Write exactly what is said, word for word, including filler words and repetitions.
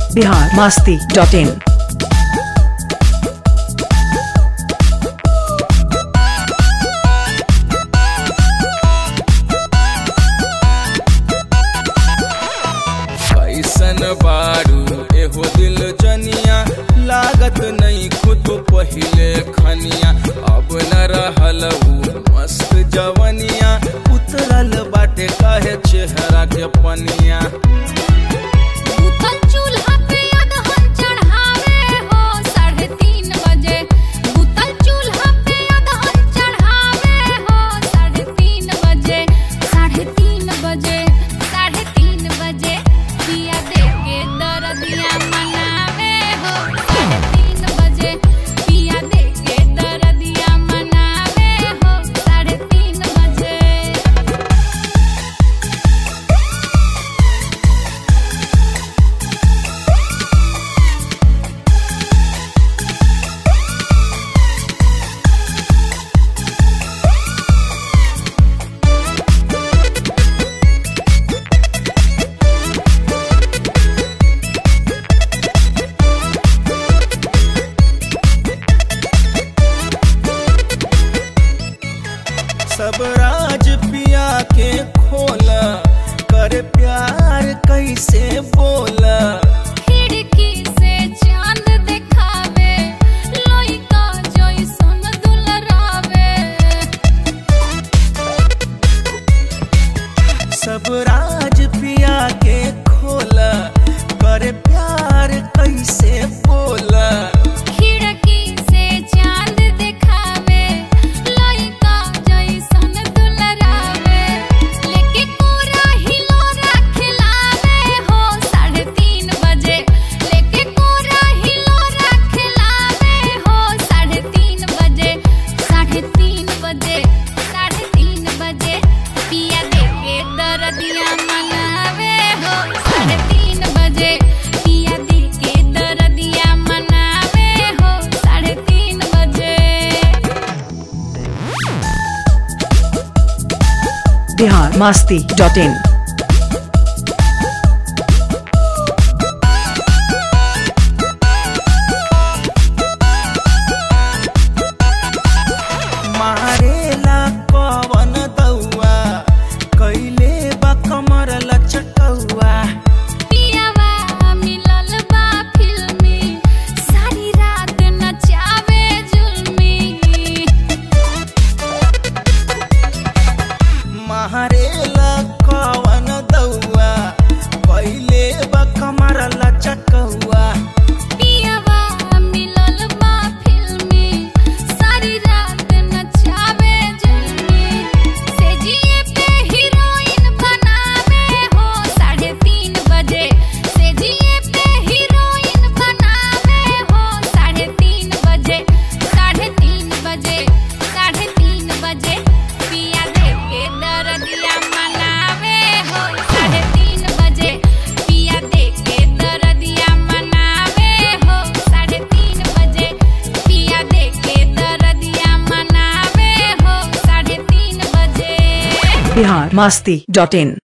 Bihar Masti dot इन। कैसन बारू एहो दिल जनिया, लागत नहीं खुद पहिले खनिया। अब न रहल मस्त जवनिया, उतरल बाटे काहे चेहरा के पनिया। सब राज पिया के खोला, कर प्यार कैसे बोला। खिड़की से चांद दिखावे, लइका जइसन दुलरावे। सब राज पिया के खोला, कर प्यार कैसे बोला। Bihar Masti dot in. मारेला कवन दौआ, कैले बा कमर लचकौआ। पियावा मिलल बा फिल्मी, सारी रात नचावे जुल्मी। मारेला कवन दौआ, कैले बा कमर लचकौआ। पियावा मिलल बा फिल्मी, सारी रात नचावे जुल्मी। सेजिए पे हीरोइन बनावे हो साढ़े तीन बजे। सेजिए पे हीरोइन बनावे हो साढ़े तीन बजे। साढ़े तीन बजे साढ़े तीन बजे पिया दे के दरदिया मनावे हो। साढ़े तीन बजे पिया दे के दरदिया मनावे हो। साढ़े तीन बजे पिया दे के दरदिया मनावे हो। साढ़े तीन बजे बिहार मस्ती डॉट इन।